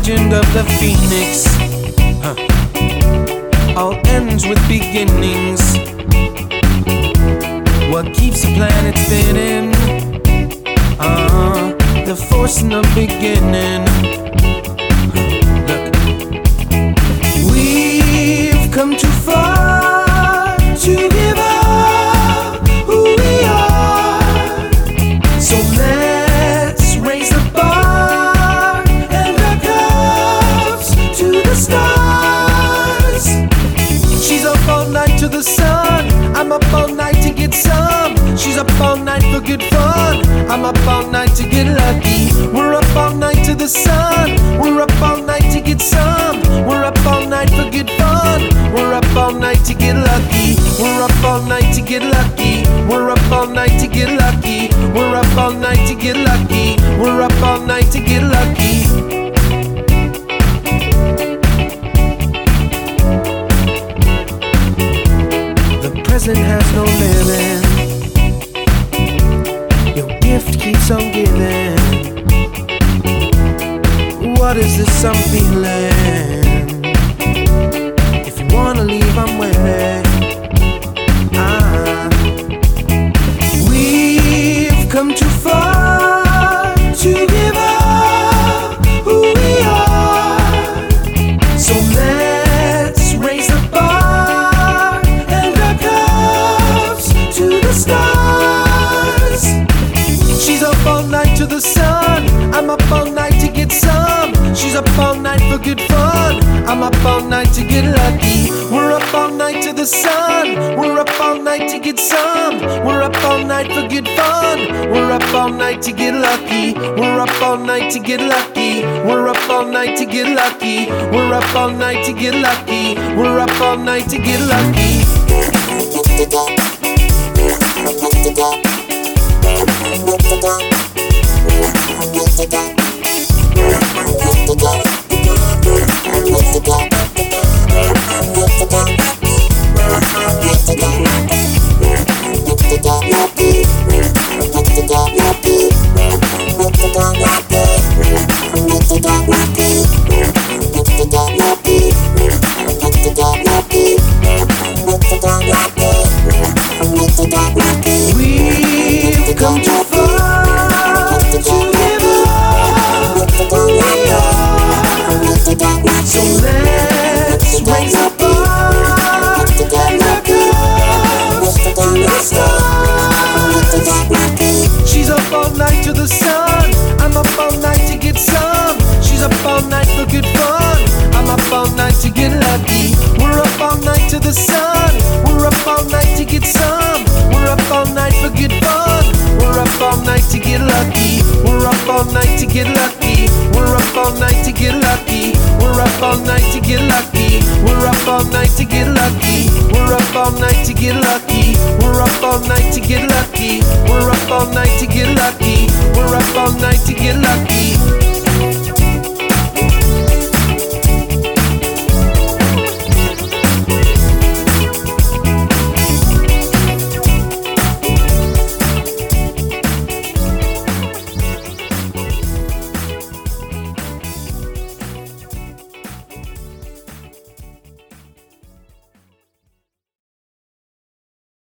legend of the phoenix. All ends with beginnings. What keeps the planet spinning? The force in the beginning. Look, we've come too far to give up who we are. So let's raise the bar and our cups to the stars. She's up all night to the sun. I'm up all night to get some. She's up all night for good fun. I'm up all night to get lucky. We're up all night to the sun. We're up all night to get some. We're up all night for good fun. We're up all night to get lucky. We're up all night to get lucky. We're up all night to get lucky. We're up all night to get lucky. We're up all night to get lucky. Present has no limit. Your gift keeps on giving. What is this I'm feeling? If you wanna leave, I'm willing. We've come too far to give up who we are. So let's raise the bar and our cups to the stars. She's up all night to the sun. I'm up all night to get some. She's up all night for good fun. I'm up all night to get lucky. We're up all night to the sun. We're up all night to get some. We're up all night for good fun. We're up all night to get lucky. We're up all night to get lucky. We're up all night to get lucky. We're up all night to get lucky. We're up all night to get lucky. We've come too far to give up who we are. So let's raise the bar and our cups to the stars. She's up all night to the sun. I'm up all night to get some. She's up all night for good fun. I'm up all night to get lucky. We're up all night to the sun. We're up all night to get some. We're up all night for good fun. We're up all night to get lucky. We're up all night to get lucky. We're up all night to get lucky. We're up all night to get lucky. We're up all night to get lucky. We're up all night to get lucky. We're up all night to get lucky. We're up all night to get lucky. We're up all night to get lucky.